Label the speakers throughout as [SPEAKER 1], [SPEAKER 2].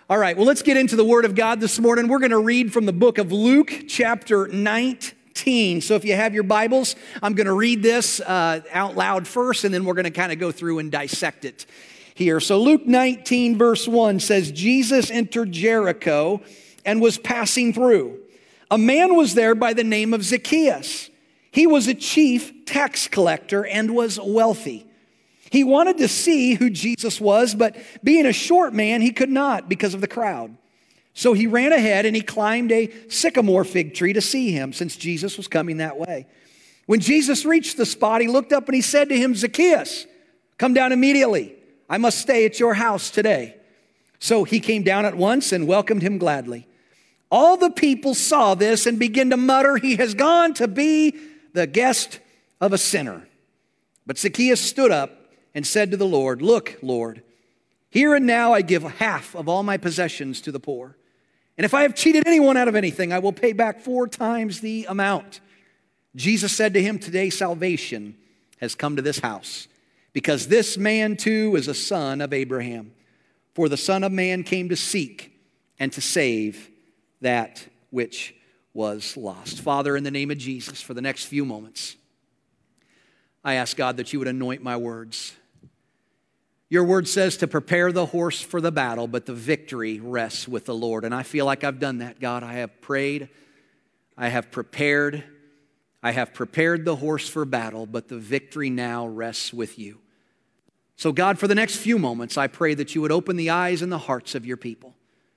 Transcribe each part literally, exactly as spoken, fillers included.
[SPEAKER 1] All right, well, let's get into the Word of God this morning. We're going to read from the book of Luke, chapter nineteen. So if you have your Bibles, I'm going to read this uh, out loud first, and then we're going to kind of go through and dissect it here. So Luke nineteen, verse one says, Jesus entered Jericho and was passing through. A man was there by the name of Zacchaeus. He was a chief tax collector and was wealthy. He wanted to see who Jesus was, but being a short man, he could not because of the crowd. So he ran ahead and he climbed a sycamore fig tree to see him, since Jesus was coming that way. When Jesus reached the spot, he looked up and he said to him, Zacchaeus, come down immediately. I must stay at your house today. So he came down at once and welcomed him gladly. All the people saw this and began to mutter, he has gone to be the guest of a sinner. But Zacchaeus stood up and said to the Lord, look, Lord, here and now I give half of all my possessions to the poor. And if I have cheated anyone out of anything, I will pay back four times the amount. Jesus said to him, today salvation has come to this house, because this man too is a son of Abraham. For the Son of Man came to seek and to save that which was lost. Father, in the name of Jesus, for the next few moments, I ask God that you would anoint my words. Your word says to prepare the horse for the battle, but the victory rests with the Lord. And I feel like I've done that, God. I have prayed. I have prepared. I have prepared the horse for battle, but the victory now rests with you. So God, for the next few moments, I pray that you would open the eyes and the hearts of your people.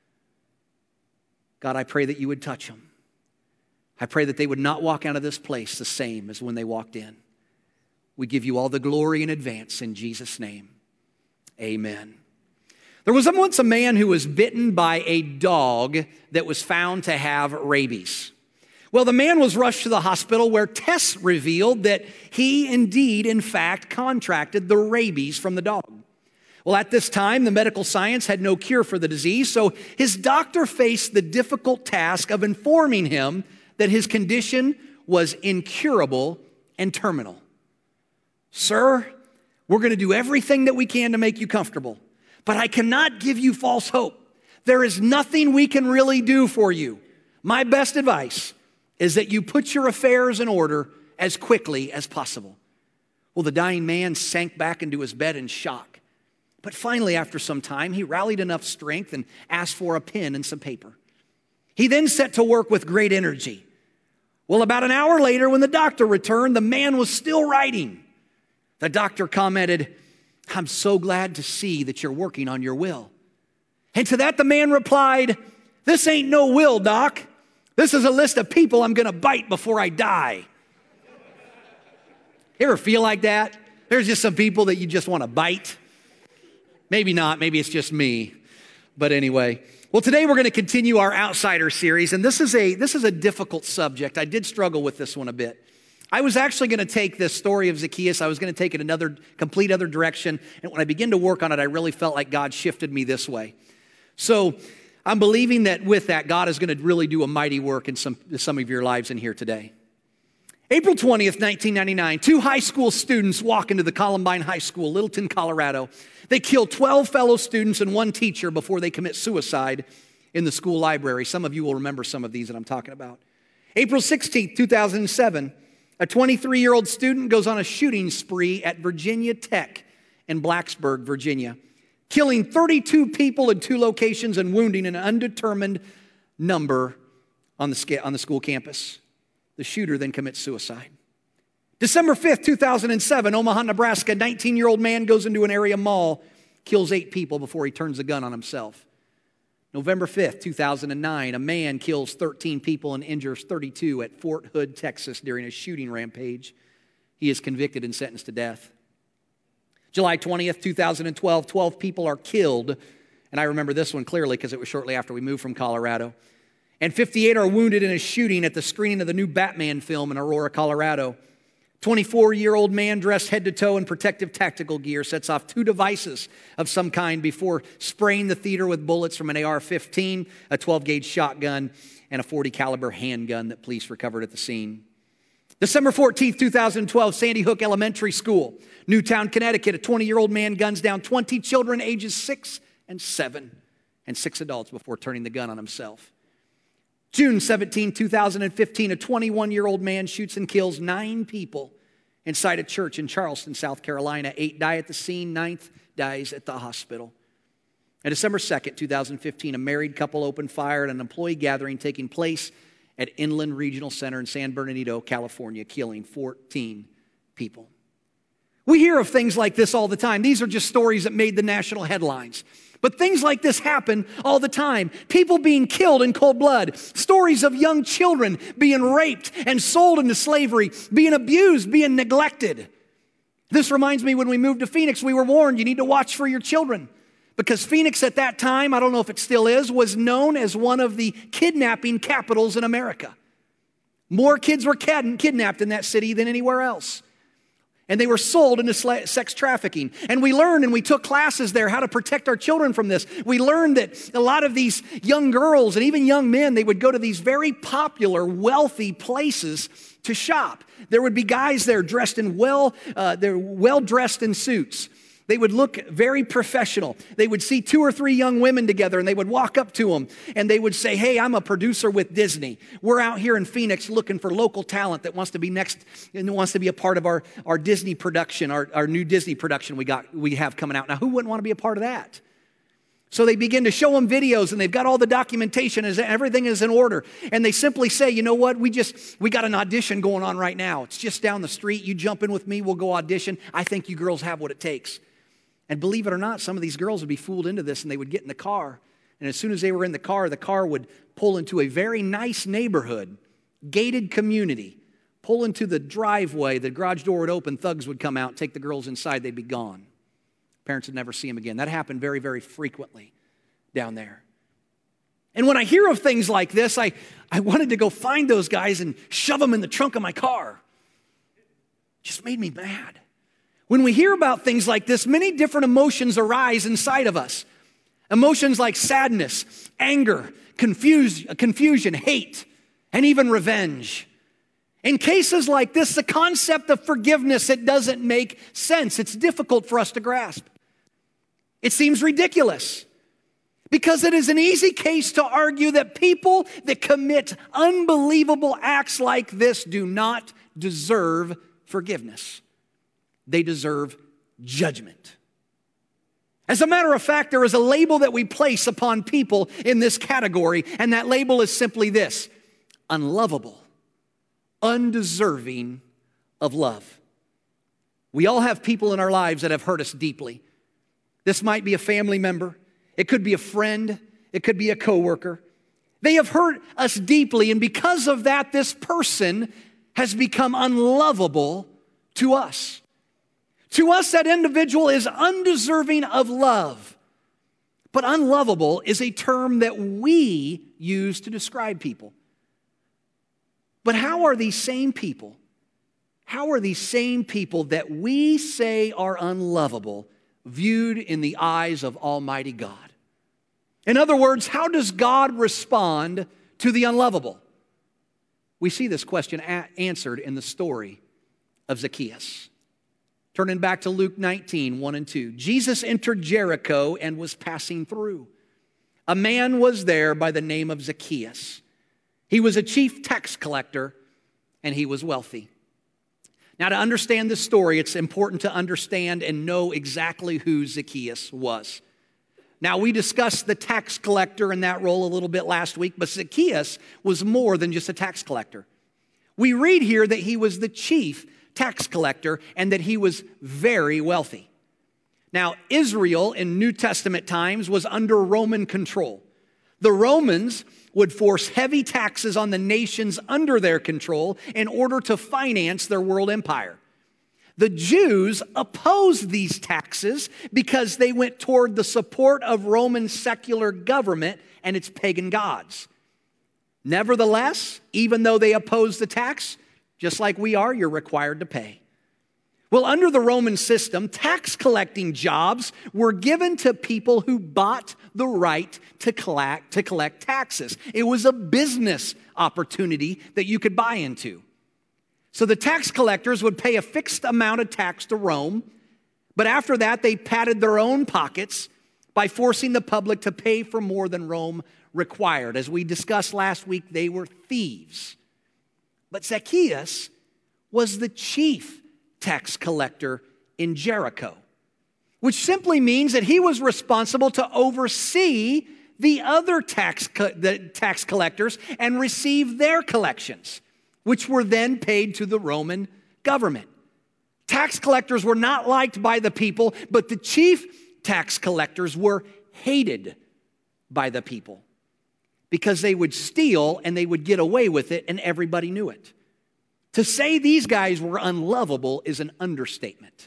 [SPEAKER 1] God, I pray that you would touch them. I pray that they would not walk out of this place the same as when they walked in. We give you all the glory in advance in Jesus' name. Amen. There was once a man who was bitten by a dog that was found to have rabies. Well, the man was rushed to the hospital where tests revealed that he indeed, in fact, contracted the rabies from the dog. Well, at this time, the medical science had no cure for the disease, so his doctor faced the difficult task of informing him that his condition was incurable and terminal. Sir, we're going to do everything that we can to make you comfortable, but I cannot give you false hope. There is nothing we can really do for you. My best advice is that you put your affairs in order as quickly as possible. Well, the dying man sank back into his bed in shock. But finally, after some time, he rallied enough strength and asked for a pen and some paper. He then set to work with great energy. Well, about an hour later, when the doctor returned, the man was still writing. The doctor commented, I'm so glad to see that you're working on your will. And to that, the man replied, this ain't no will, doc. This is a list of people I'm going to bite before I die. You ever feel like that? There's just some people that you just want to bite. Maybe not. Maybe it's just me. But anyway. Well, today we're going to continue our Outsider series. And this is a, this is a difficult subject. I did struggle with this one a bit. I was actually going to take this story of Zacchaeus, I was going to take it another complete other direction. And when I began to work on it, I really felt like God shifted me this way. So I'm believing that with that, God is going to really do a mighty work in some, some of your lives in here today. April twentieth, nineteen ninety-nine, two high school students walk into the Columbine High School, Littleton, Colorado. They kill twelve fellow students and one teacher before they commit suicide in the school library. Some of you will remember some of these that I'm talking about. April sixteenth, two thousand seven, a twenty-three-year-old student goes on a shooting spree at Virginia Tech in Blacksburg, Virginia, killing thirty-two people in two locations and wounding an undetermined number on the, on the school campus. The shooter then commits suicide. December fifth, two thousand seven, Omaha, Nebraska, nineteen-year-old man goes into an area mall, kills eight people before he turns the gun on himself. November fifth, two thousand nine, a man kills thirteen people and injures thirty-two at Fort Hood, Texas during a shooting rampage. He is convicted and sentenced to death. July twentieth, two thousand twelve, twelve people are killed. And I remember this one clearly because it was shortly after we moved from Colorado. And fifty-eight are wounded in a shooting at the screening of the new Batman film in Aurora, Colorado. twenty-four-year-old man dressed head to toe in protective tactical gear sets off two devices of some kind before spraying the theater with bullets from an A R fifteen, a twelve-gauge shotgun, and a forty caliber handgun that police recovered at the scene. December fourteenth, two thousand twelve, Sandy Hook Elementary School, Newtown, Connecticut. A twenty-year-old man guns down twenty children ages six and seven. and six adults before turning the gun on himself. June seventeenth, two thousand fifteen, a twenty-one-year-old man shoots and kills nine people inside a church in Charleston, South Carolina. Eight die at the scene, ninth dies at the hospital. On December second, two thousand fifteen, a married couple opened fire at an employee gathering taking place at Inland Regional Center in San Bernardino, California, killing fourteen people. We hear of things like this all the time. These are just stories that made the national headlines. But things like this happen all the time. People being killed in cold blood. Stories of young children being raped and sold into slavery, being abused, being neglected. This reminds me when we moved to Phoenix, we were warned you need to watch for your children. Because Phoenix at that time, I don't know if it still is, was known as one of the kidnapping capitals in America. More kids were kidnapped in that city than anywhere else. And they were sold into sex trafficking. And we learned, and we took classes there, how to protect our children from this. We learned that a lot of these young girls and even young men, they would go to these very popular, wealthy places to shop. There would be guys there dressed in well, uh, they're well dressed in suits. They would look very professional. They would see two or three young women together and they would walk up to them and they would say, hey, I'm a producer with Disney. We're out here in Phoenix looking for local talent that wants to be next and wants to be a part of our, our Disney production, our, our new Disney production we got we have coming out. Now, who wouldn't want to be a part of that? So they begin to show them videos and they've got all the documentation and everything is in order. And they simply say, you know what, we just, we got an audition going on right now. It's just down the street. You jump in with me, we'll go audition. I think you girls have what it takes. And believe it or not, some of these girls would be fooled into this and they would get in the car. And as soon as they were in the car, the car would pull into a very nice neighborhood, gated community, pull into the driveway, the garage door would open, thugs would come out, take the girls inside, they'd be gone. Parents would never see them again. That happened very, very frequently down there. And when I hear of things like this, I, I wanted to go find those guys and shove them in the trunk of my car. It just made me mad. When we hear about things like this, many different emotions arise inside of us. Emotions like sadness, anger, confuse, confusion, hate, and even revenge. In cases like this, the concept of forgiveness, it doesn't make sense. It's difficult for us to grasp. It seems ridiculous because it is an easy case to argue that people that commit unbelievable acts like this do not deserve forgiveness. They deserve judgment. As a matter of fact, there is a label that we place upon people in this category, and that label is simply this: unlovable, undeserving of love. We all have people in our lives that have hurt us deeply. This might be a family member. It could be a friend. It could be a coworker. They have hurt us deeply, and because of that, this person has become unlovable to us. To us, that individual is undeserving of love. But unlovable is a term that we use to describe people. But how are these same people, how are these same people that we say are unlovable viewed in the eyes of Almighty God? In other words, how does God respond to the unlovable? We see this question a- answered in the story of Zacchaeus. Turning back to Luke nineteen, one and two. Jesus entered Jericho and was passing through. A man was there by the name of Zacchaeus. He was a chief tax collector and he was wealthy. Now, to understand this story, it's important to understand and know exactly who Zacchaeus was. Now, we discussed the tax collector in that role a little bit last week, but Zacchaeus was more than just a tax collector. We read here that he was the chief tax collector and that he was very wealthy. Now, Israel in New Testament times was under Roman control. The Romans would force heavy taxes on the nations under their control in order to finance their world empire. The Jews opposed these taxes because they went toward the support of Roman secular government and its pagan gods. Nevertheless, even though they opposed the tax, just like we are, you're required to pay. Well, under the Roman system, tax collecting jobs were given to people who bought the right to collect, to collect taxes. It was a business opportunity that you could buy into. So the tax collectors would pay a fixed amount of tax to Rome, but after that, they padded their own pockets by forcing the public to pay for more than Rome required. As we discussed last week, they were thieves. But Zacchaeus was the chief tax collector in Jericho, which simply means that he was responsible to oversee the other tax, co- the tax collectors and receive their collections, which were then paid to the Roman government. Tax collectors were not liked by the people, but the chief tax collectors were hated by the people because they would steal and they would get away with it and everybody knew it. To say these guys were unlovable is an understatement.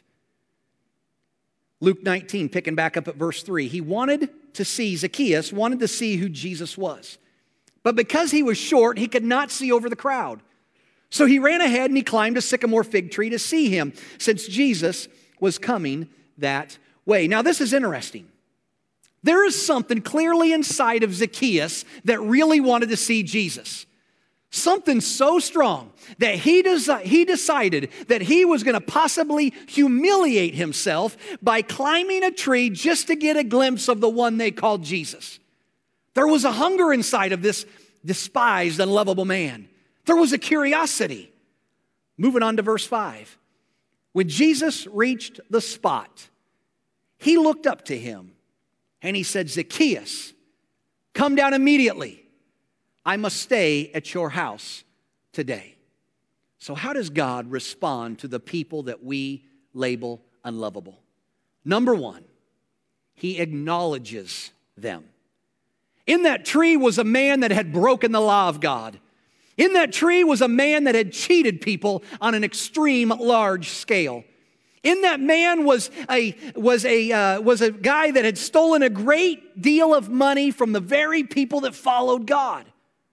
[SPEAKER 1] Luke nineteen, picking back up at verse three, he wanted to see, Zacchaeus wanted to see who Jesus was. But because he was short, he could not see over the crowd. So he ran ahead and he climbed a sycamore fig tree to see him, since Jesus was coming that way. Now this is interesting. There is something clearly inside of Zacchaeus that really wanted to see Jesus. Something so strong that he, desi- he decided that he was going to possibly humiliate himself by climbing a tree just to get a glimpse of the one they called Jesus. There was a hunger inside of this despised, unlovable man. There was a curiosity. Moving on to verse five. When Jesus reached the spot, he looked up to him and he said, Zacchaeus, come down immediately. I must stay at your house today. So how does God respond to the people that we label unlovable? Number one, he acknowledges them. In that tree was a man that had broken the law of God. In that tree was a man that had cheated people on an extreme large scale. In that man was a, was a, uh, was a guy that had stolen a great deal of money from the very people that followed God.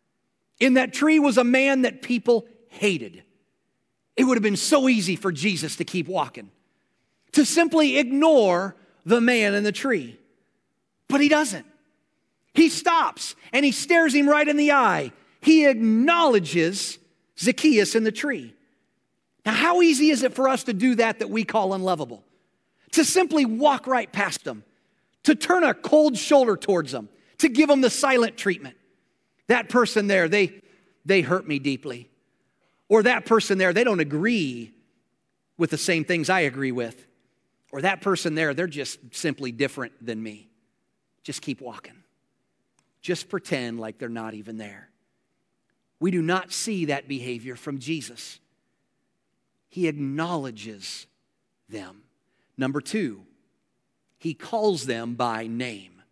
[SPEAKER 1] In that tree was a man that people hated. It would have been so easy for Jesus to keep walking, to simply ignore the man in the tree. But he doesn't. He stops and he stares him right in the eye. He acknowledges Zacchaeus in the tree. Now, how easy is it for us to do that that we call unlovable? To simply walk right past them, to turn a cold shoulder towards them, to give them the silent treatment. That person there, they, they hurt me deeply. Or that person there, they don't agree with the same things I agree with. Or that person there, they're just simply different than me. Just keep walking. Just pretend like they're not even there. We do not see that behavior from Jesus. He acknowledges them. Number two, he calls them by name.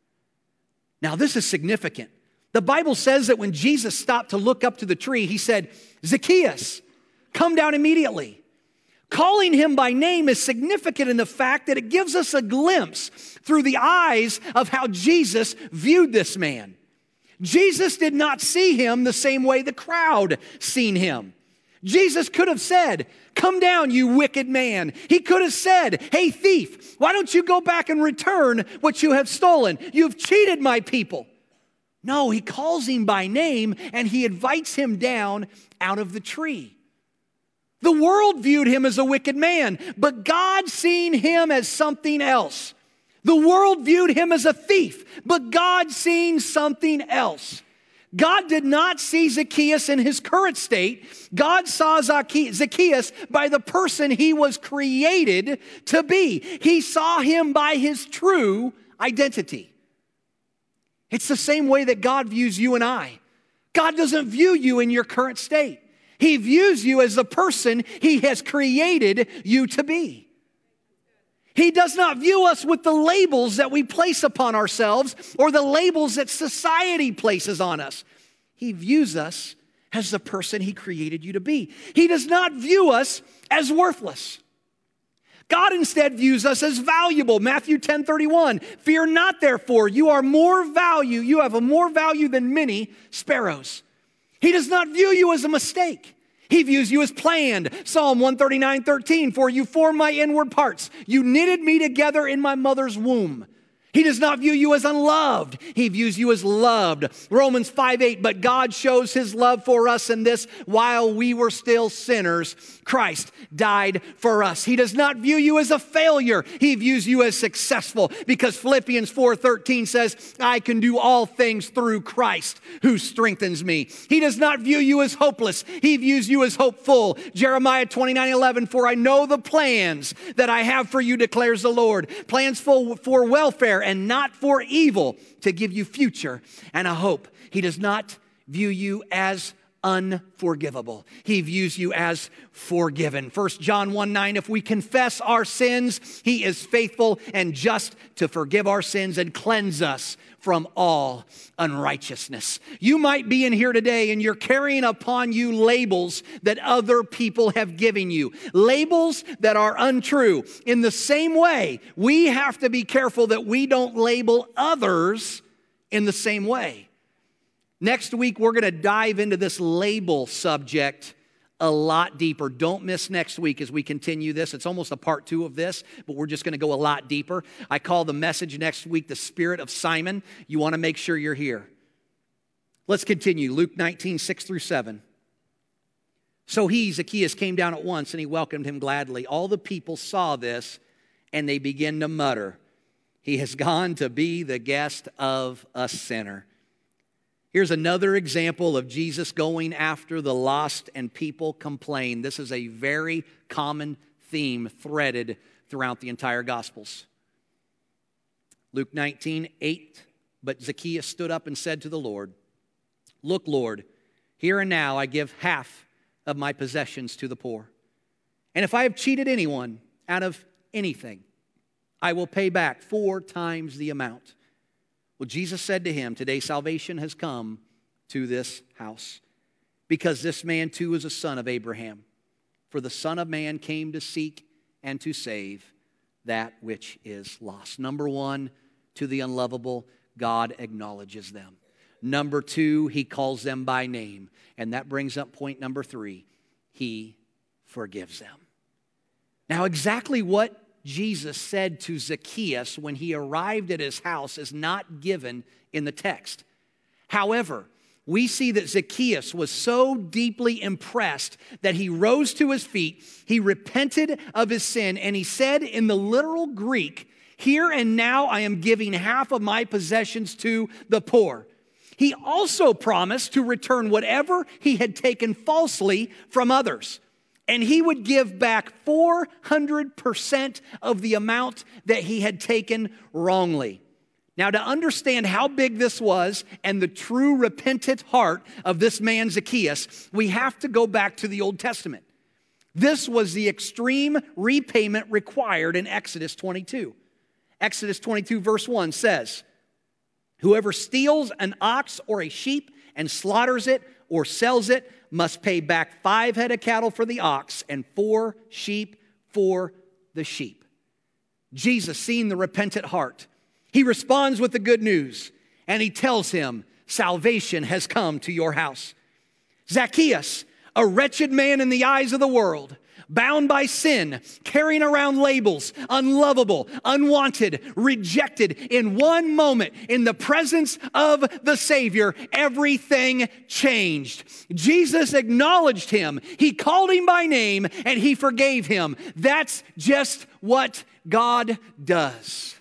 [SPEAKER 1] Now this is significant. The Bible says that when Jesus stopped to look up to the tree, he said, Zacchaeus, come down immediately. Calling him by name is significant in the fact that it gives us a glimpse through the eyes of how Jesus viewed this man. Jesus did not see him the same way the crowd seen him. Jesus could have said, come down, you wicked man. He could have said, hey, thief, why don't you go back and return what you have stolen? You've cheated my people. No, he calls him by name and he invites him down out of the tree. The world viewed him as a wicked man, but God seen him as something else. The world viewed him as a thief, but God seen something else. God did not see Zacchaeus in his current state. God saw Zacchaeus by the person he was created to be. He saw him by his true identity. It's the same way that God views you and I. God doesn't view you in your current state. He views you as the person he has created you to be. He does not view us with the labels that we place upon ourselves or the labels that society places on us. He views us as the person he created you to be. He does not view us as worthless. God instead views us as valuable. Matthew ten thirty-one, fear not therefore, you are more value, you have a more value than many sparrows. He does not view you as a mistake. He views you as planned. Psalm one thirty-nine thirteen, for you formed my inward parts. You knitted me together in my mother's womb. He does not view you as unloved. He views you as loved. Romans five eight, but God shows his love for us in this: while we were still sinners, Christ died for us. He does not view you as a failure. He views you as successful, because Philippians four thirteen says, I can do all things through Christ who strengthens me. He does not view you as hopeless. He views you as hopeful. Jeremiah twenty-nine eleven, for I know the plans that I have for you, declares the Lord. Plans for, for welfare and not for evil, to give you future and a hope. He does not view you as unforgivable. He views you as forgiven. First John one nine, if we confess our sins, he is faithful and just to forgive our sins and cleanse us from all unrighteousness. You might be in here today and you're carrying upon you labels that other people have given you. Labels that are untrue. In the same way, we have to be careful that we don't label others in the same way. Next week, we're going to dive into this label subject a lot deeper. Don't miss next week as we continue this. It's almost a part two of this, but we're just going to go a lot deeper. I call the message next week the Spirit of Simon. You want to make sure you're here. Let's continue. Luke nineteen, six through seven. So he, Zacchaeus, came down at once and he welcomed him gladly. All the people saw this and they began to mutter, he has gone to be the guest of a sinner. Here's another example of Jesus going after the lost, and people complain. This is a very common theme threaded throughout the entire Gospels. Luke nineteen, eight, but Zacchaeus stood up and said to the Lord, look, Lord, here and now I give half of my possessions to the poor. And if I have cheated anyone out of anything, I will pay back four times the amount. Well, Jesus said to him, today salvation has come to this house, because this man too is a son of Abraham. For the Son of Man came to seek and to save that which is lost. Number one, to the unlovable, God acknowledges them. Number two, he calls them by name. And that brings up point number three, he forgives them. Now, exactly what Jesus said to Zacchaeus when he arrived at his house is not given in the text. However, we see that Zacchaeus was so deeply impressed that he rose to his feet, he repented of his sin, and he said in the literal Greek, here and now I am giving half of my possessions to the poor. He also promised to return whatever he had taken falsely from others. And he would give back four hundred percent of the amount that he had taken wrongly. Now, to understand how big this was and the true repentant heart of this man Zacchaeus, we have to go back to the Old Testament. This was the extreme repayment required in Exodus twenty-two. Exodus twenty-two verse one says, whoever steals an ox or a sheep and slaughters it or sells it must pay back five head of cattle for the ox and four sheep for the sheep. Jesus, seeing the repentant heart, he responds with the good news, and he tells him, salvation has come to your house. Zacchaeus, a wretched man in the eyes of the world, bound by sin, carrying around labels, unlovable, unwanted, rejected, in one moment, in the presence of the Savior, everything changed. Jesus acknowledged him. He called him by name, and he forgave him. That's just what God does.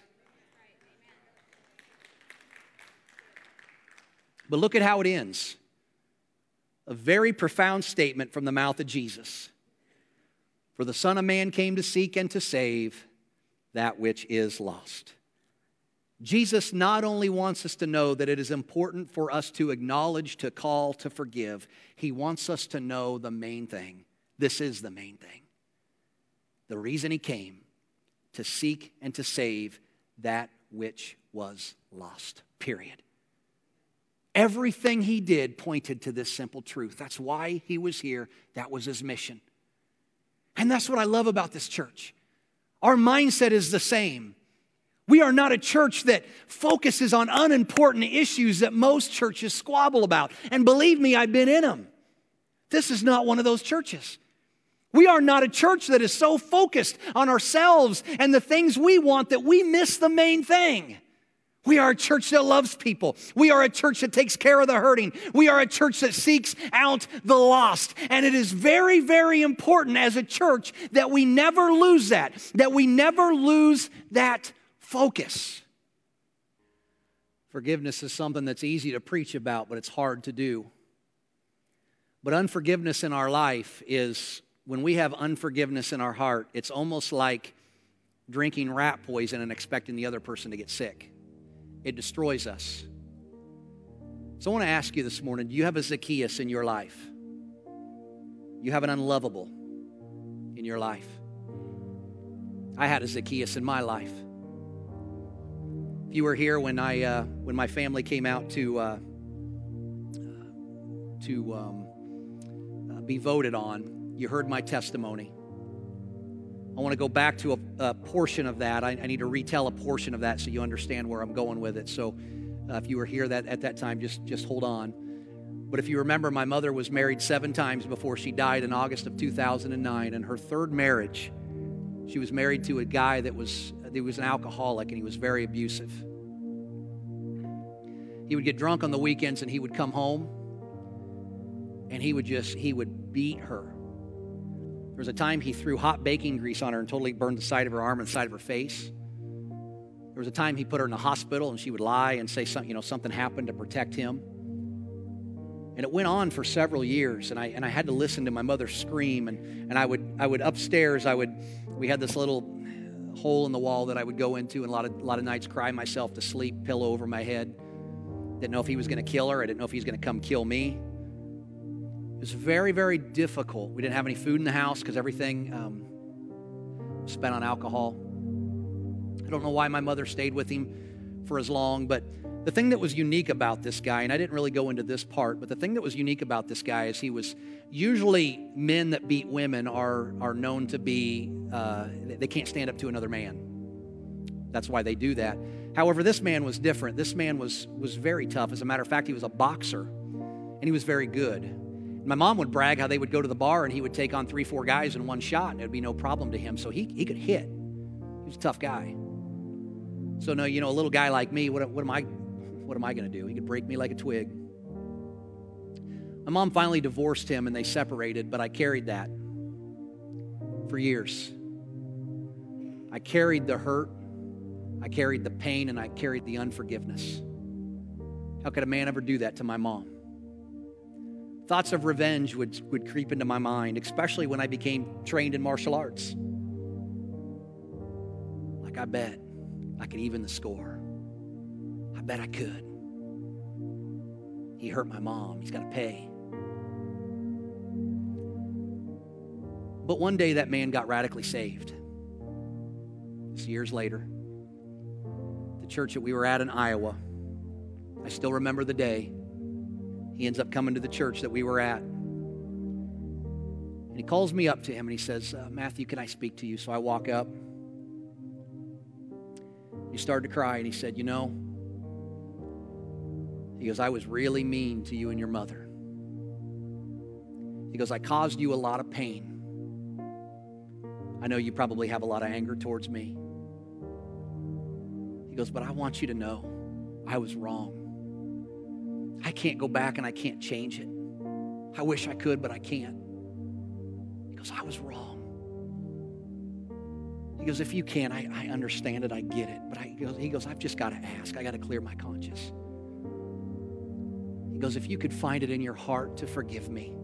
[SPEAKER 1] But look at how it ends. A very profound statement from the mouth of Jesus. For the Son of Man came to seek and to save that which is lost. Jesus not only wants us to know that it is important for us to acknowledge, to call, to forgive. He wants us to know the main thing. This is the main thing. The reason he came, to seek and to save that which was lost. Period. Everything he did pointed to this simple truth. That's why he was here. That was his mission. And that's what I love about this church. Our mindset is the same. We are not a church that focuses on unimportant issues that most churches squabble about. And believe me, I've been in them. This is not one of those churches. We are not a church that is so focused on ourselves and the things we want that we miss the main thing. We are a church that loves people. We are a church that takes care of the hurting. We are a church that seeks out the lost. And it is very, very important as a church that we never lose that, that we never lose that focus. Forgiveness is something that's easy to preach about, but it's hard to do. But unforgiveness in our life is, when we have unforgiveness in our heart, it's almost like drinking rat poison and expecting the other person to get sick. It destroys us. So I want to ask you this morning, do you have a Zacchaeus in your life? You have an unlovable in your life. I had a Zacchaeus in my life. If you were here when I uh, when my family came out to uh, to um, uh, be voted on, you heard my testimony. I want to go back to a, a portion of that. I, I need to retell a portion of that so you understand where I'm going with it. So uh, if you were here that, at that time, just, just hold on. But if you remember, my mother was married seven times before she died in August of two thousand nine. And her third marriage, she was married to a guy that was, that was an alcoholic, and he was very abusive. He would get drunk on the weekends, and he would come home, and he would just, he would beat her. There was a time he threw hot baking grease on her and totally burned the side of her arm and the side of her face. There was a time he put her in the hospital, and she would lie and say something, you know, something happened to protect him. And it went on for several years, and I and I had to listen to my mother scream, and, and I would I would upstairs, I would we had this little hole in the wall that I would go into, and a lot of a lot of nights cry myself to sleep, pillow over my head. Didn't know if he was going to kill her. I didn't know if he was going to come kill me. It was very, very difficult. We didn't have any food in the house because everything um, was spent on alcohol. I don't know why my mother stayed with him for as long, but the thing that was unique about this guy, and I didn't really go into this part, but the thing that was unique about this guy is he was, usually men that beat women are, are known to be, uh, they can't stand up to another man. That's why they do that. However, this man was different. This man was, was very tough. As a matter of fact, he was a boxer, and he was very good. My mom would brag how they would go to the bar and he would take on three, four guys in one shot, and it would be no problem to him. So he, he could hit. He was a tough guy. So no, you know, a little guy like me, what, what am I, what am I going to do? He could break me like a twig. My mom finally divorced him and they separated, but I carried that for years. I carried the hurt, I carried the pain, and I carried the unforgiveness. How could a man ever do that to my mom? Thoughts of revenge would, would creep into my mind, especially when I became trained in martial arts. Like, I bet I could even the score. I bet I could. He hurt my mom. He's got to pay. But one day that man got radically saved. This years later, the church that we were at in Iowa, I still remember the day. He ends up coming to the church that we were at. And he calls me up to him and he says, uh, Matthew, can I speak to you? So I walk up. He started to cry and he said, you know, he goes, I was really mean to you and your mother. He goes, I caused you a lot of pain. I know you probably have a lot of anger towards me. He goes, but I want you to know I was wrong. I can't go back and I can't change it. I wish I could, but I can't. He goes, I was wrong. He goes, if you can, I, I understand it, I get it. But I, he, goes, he goes, I've just got to ask. I got to clear my conscience. He goes, if you could find it in your heart to forgive me,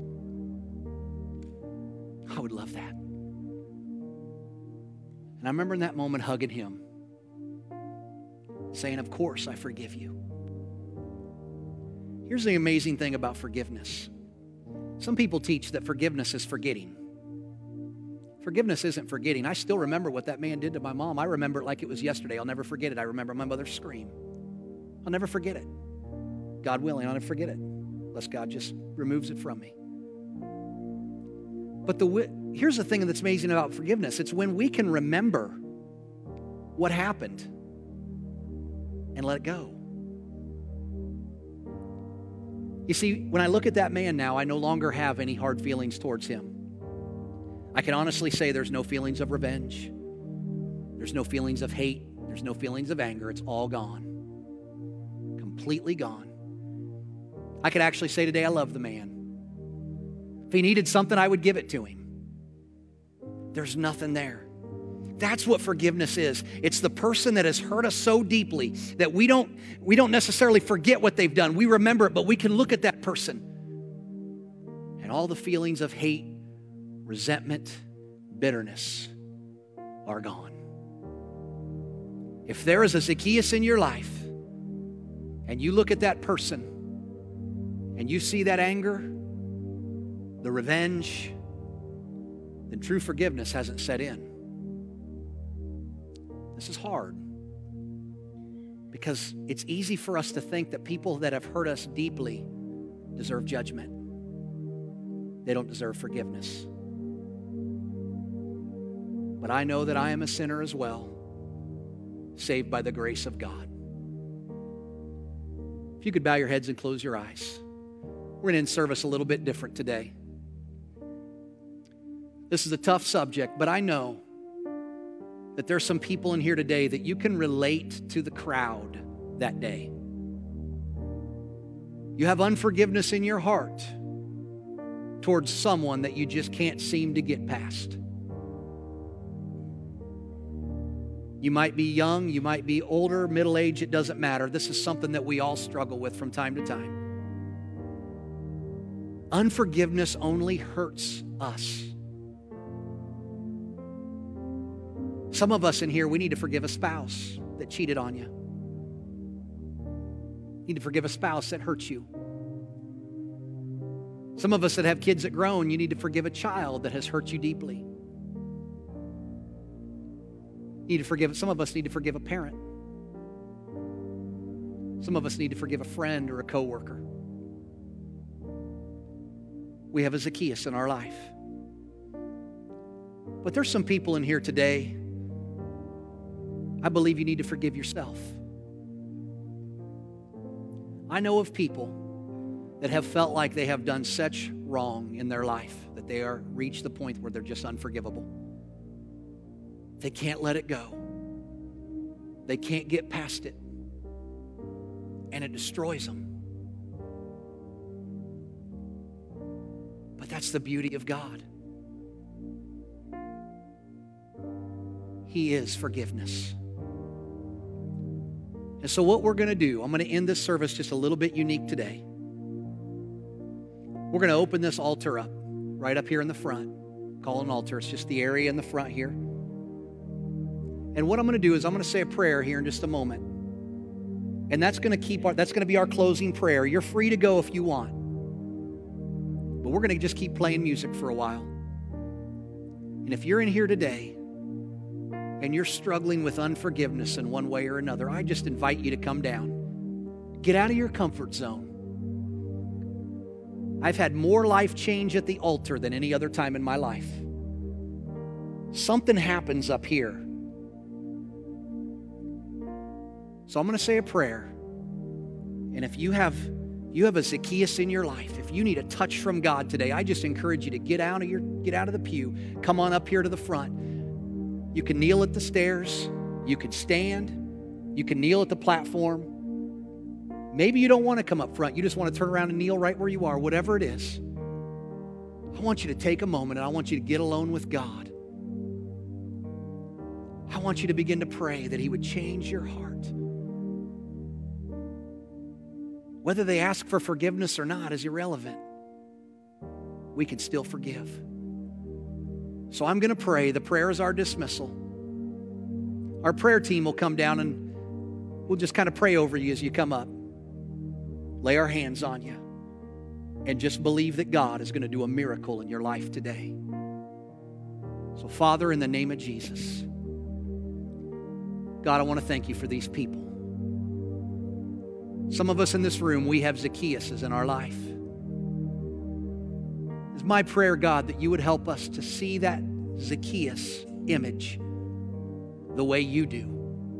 [SPEAKER 1] I would love that. And I remember in that moment hugging him, saying, of course, I forgive you. Here's the amazing thing about forgiveness. Some people teach that forgiveness is forgetting. Forgiveness isn't forgetting. I still remember what that man did to my mom. I remember it like it was yesterday. I'll never forget it. I remember my mother's scream. I'll never forget it. God willing, I'll never forget it, unless God just removes it from me. But the here's the thing that's amazing about forgiveness. It's when we can remember what happened and let it go. You see, when I look at that man now, I no longer have any hard feelings towards him. I can honestly say there's no feelings of revenge. There's no feelings of hate. There's no feelings of anger. It's all gone. completely gone. I could actually say today, I love the man. If he needed something, I would give it to him. There's nothing there. That's what forgiveness is. It's the person that has hurt us so deeply that we don't, we don't necessarily forget what they've done. We remember it, but we can look at that person and all the feelings of hate, resentment, bitterness are gone. If there is a Zacchaeus in your life and you look at that person and you see that anger, the revenge, then true forgiveness hasn't set in. This is hard because it's easy for us to think that people that have hurt us deeply deserve judgment. They don't deserve forgiveness. But I know that I am a sinner as well, saved by the grace of God. If you could bow your heads and close your eyes. We're going to end service a little bit different today. This is a tough subject, but I know that there's some people in here today that you can relate to the crowd that day. You have unforgiveness in your heart towards someone that you just can't seem to get past. You might be young, you might be older, middle age, it doesn't matter. This is something that we all struggle with from time to time. Unforgiveness only hurts us. Some of us in here, we need to forgive a spouse that cheated on you. You need to forgive a spouse that hurt you. Some of us that have kids that grown, you need to forgive a child that has hurt you deeply. You need to forgive, some of us need to forgive a parent. Some of us need to forgive a friend or a coworker. We have a Zacchaeus in our life. But there's some people in here today, I believe you need to forgive yourself. I know of people that have felt like they have done such wrong in their life that they are reached the point where they're just unforgivable. They can't let it go. They can't get past it. And it destroys them. But that's the beauty of God. He is forgiveness. And so what we're going to do, I'm going to end this service just a little bit unique today. We're going to open this altar up, right up here in the front. Call it an altar. It's just the area in the front here. And what I'm going to do is I'm going to say a prayer here in just a moment. And that's going to keep our, that's going to be our closing prayer. You're free to go if you want. But we're going to just keep playing music for a while. And if you're in here today and you're struggling with unforgiveness in one way or another, I just invite you to come down. Get out of your comfort zone. I've had more life change at the altar than any other time in my life. Something happens up here. So I'm going to say a prayer. And if you have you have a Zacchaeus in your life, if you need a touch from God today, I just encourage you to get out of your get out of the pew. Come on up here to the front. You can kneel at the stairs. You can stand. You can kneel at the platform. Maybe you don't want to come up front. You just want to turn around and kneel right where you are, whatever it is. I want you to take a moment and I want you to get alone with God. I want you to begin to pray that He would change your heart. Whether they ask for forgiveness or not is irrelevant. We can still forgive. So I'm going to pray. The prayer is our dismissal. Our prayer team will come down and we'll just kind of pray over you as you come up. Lay our hands on you and just believe that God is going to do a miracle in your life today. So Father, in the name of Jesus, God, I want to thank you for these people. Some of us in this room, we have Zacchaeuses in our life. It's my prayer, God, that you would help us to see that Zacchaeus image the way you do.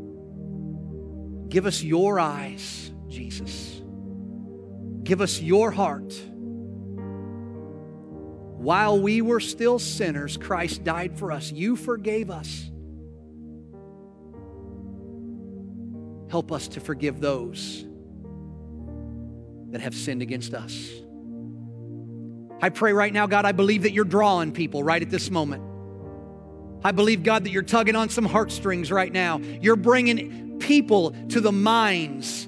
[SPEAKER 1] Give us your eyes, Jesus. Give us your heart. While we were still sinners, Christ died for us. You forgave us. Help us to forgive those that have sinned against us. I pray right now, God, I believe that you're drawing people right at this moment. I believe, God, that you're tugging on some heartstrings right now. You're bringing people to the minds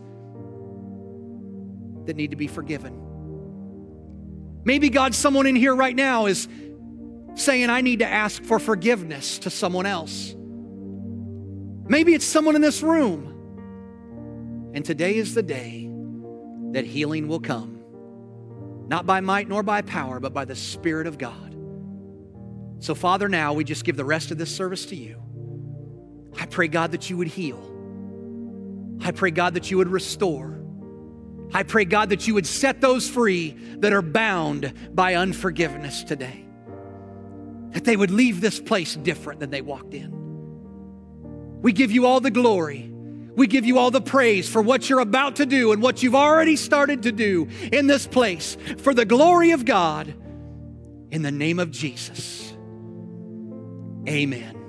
[SPEAKER 1] that need to be forgiven. Maybe, God, someone in here right now is saying, I need to ask for forgiveness to someone else. Maybe it's someone in this room. And today is the day that healing will come. Not by might nor by power, but by the Spirit of God. So, Father, now we just give the rest of this service to you. I pray, God, that you would heal. I pray, God, that you would restore. I pray, God, that you would set those free that are bound by unforgiveness today. That they would leave this place different than they walked in. We give you all the glory. We give you all the praise for what you're about to do and what you've already started to do in this place for the glory of God. In the name of Jesus, amen.